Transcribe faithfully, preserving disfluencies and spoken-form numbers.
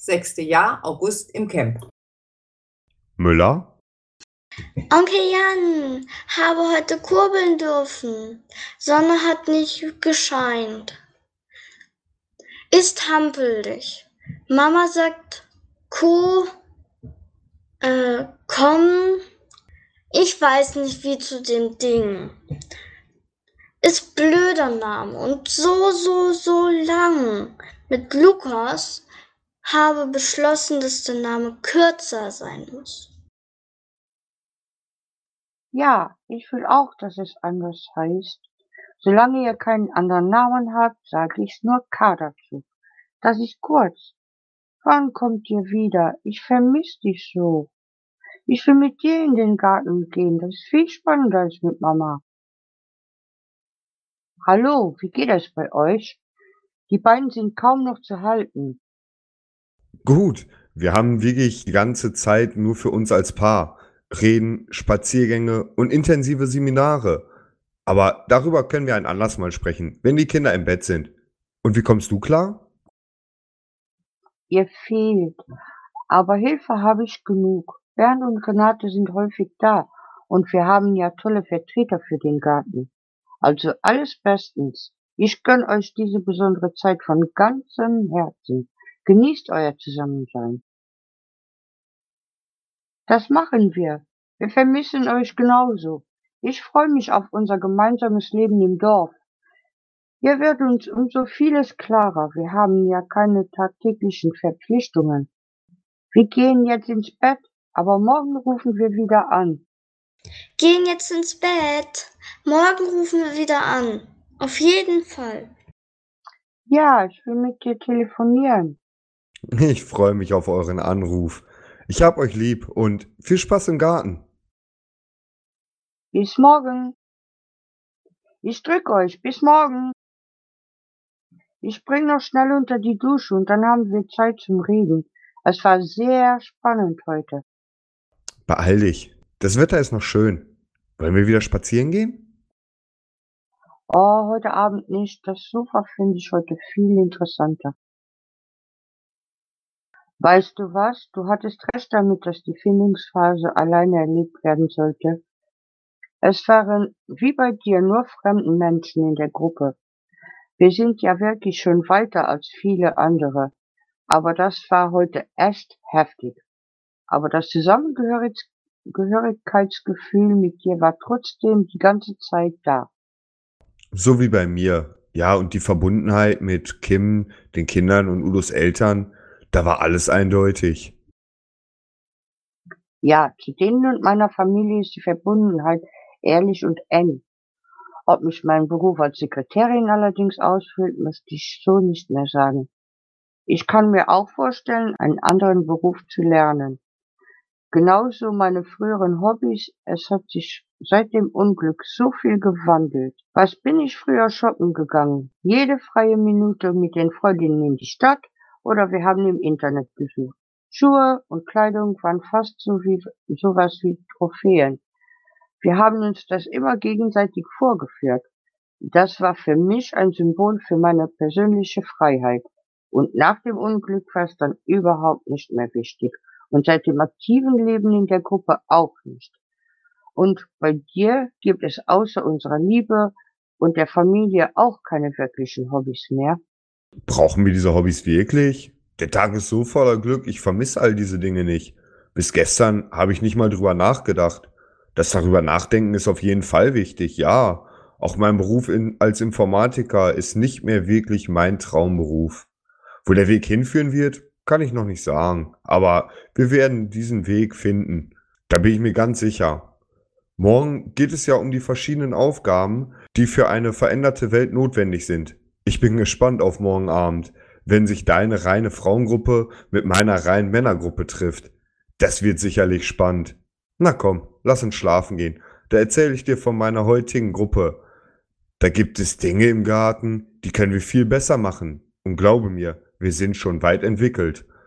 sechste Jahr, August im Camp. Müller? Onkel Jan, habe heute kurbeln dürfen. Sonne hat nicht gescheint. Ist hampelig. Mama sagt, Kuh, äh, komm. Ich weiß nicht wie zu dem Ding. Ist blöder Name und so, so, so lang. Mit Lukas habe beschlossen, dass der Name kürzer sein muss. Ja, ich will auch, dass es anders heißt. Solange ihr keinen anderen Namen habt, sage ich nur K dazu. Das ist kurz. Wann kommt ihr wieder? Ich vermisse dich so. Ich will mit dir in den Garten gehen. Das ist viel spannender als mit Mama. Hallo, wie geht es bei euch? Die beiden sind kaum noch zu halten. Gut, wir haben wirklich die ganze Zeit nur für uns als Paar. Reden, Spaziergänge und intensive Seminare. Aber darüber können wir ein anderes Mal sprechen, wenn die Kinder im Bett sind. Und wie kommst du klar? Ihr fehlt. Aber Hilfe habe ich genug. Bernd und Renate sind häufig da. Und wir haben ja tolle Vertreter für den Garten. Also alles bestens. Ich gönne euch diese besondere Zeit von ganzem Herzen. Genießt euer Zusammensein. Das machen wir. Wir vermissen euch genauso. Ich freue mich auf unser gemeinsames Leben im Dorf. Hier wird uns um so vieles klarer. Wir haben ja keine tagtäglichen Verpflichtungen. Wir gehen jetzt ins Bett, aber morgen rufen wir wieder an. Gehen jetzt ins Bett. Morgen rufen wir wieder an. Auf jeden Fall. Ja, ich will mit dir telefonieren. Ich freue mich auf euren Anruf. Ich hab euch lieb und viel Spaß im Garten. Bis morgen. Ich drück euch. Bis morgen. Ich spring noch schnell unter die Dusche und dann haben wir Zeit zum Reden. Es war sehr spannend heute. Beeil dich. Das Wetter ist noch schön. Wollen wir wieder spazieren gehen? Oh, heute Abend nicht. Das Sofa finde ich heute viel interessanter. Weißt du was? Du hattest recht damit, dass die Findungsphase alleine erlebt werden sollte. Es waren wie bei dir nur fremden Menschen in der Gruppe. Wir sind ja wirklich schon weiter als viele andere. Aber das war heute echt heftig. Aber das Zusammengehörigkeitsgefühl mit dir war trotzdem die ganze Zeit da. So wie bei mir. Ja, und die Verbundenheit mit Kim, den Kindern und Udos Eltern, da war alles eindeutig. Ja, zu denen und meiner Familie ist die Verbundenheit ehrlich und eng. Ob mich mein Beruf als Sekretärin allerdings ausfüllt, möchte ich so nicht mehr sagen. Ich kann mir auch vorstellen, einen anderen Beruf zu lernen. Genauso meine früheren Hobbys, es hat sich seit dem Unglück so viel gewandelt. Was bin ich früher shoppen gegangen? Jede freie Minute mit den Freundinnen in die Stadt oder wir haben im Internet gesucht. Schuhe und Kleidung waren fast so wie, sowas wie Trophäen. Wir haben uns das immer gegenseitig vorgeführt. Das war für mich ein Symbol für meine persönliche Freiheit. Und nach dem Unglück war es dann überhaupt nicht mehr wichtig. Und seit dem aktiven Leben in der Gruppe auch nicht. Und bei dir gibt es außer unserer Liebe und der Familie auch keine wirklichen Hobbys mehr. Brauchen wir diese Hobbys wirklich? Der Tag ist so voller Glück, ich vermisse all diese Dinge nicht. Bis gestern habe ich nicht mal drüber nachgedacht. Das darüber nachdenken ist auf jeden Fall wichtig, ja. Auch mein Beruf in, als Informatiker ist nicht mehr wirklich mein Traumberuf. Wo der Weg hinführen wird, kann ich noch nicht sagen. Aber wir werden diesen Weg finden. Da bin ich mir ganz sicher. Morgen geht es ja um die verschiedenen Aufgaben, die für eine veränderte Welt notwendig sind. Ich bin gespannt auf morgen Abend, wenn sich deine reine Frauengruppe mit meiner reinen Männergruppe trifft. Das wird sicherlich spannend. Na komm, lass uns schlafen gehen. Da erzähle ich dir von meiner heutigen Gruppe. Da gibt es Dinge im Garten, die können wir viel besser machen. Und glaube mir, wir sind schon weit entwickelt.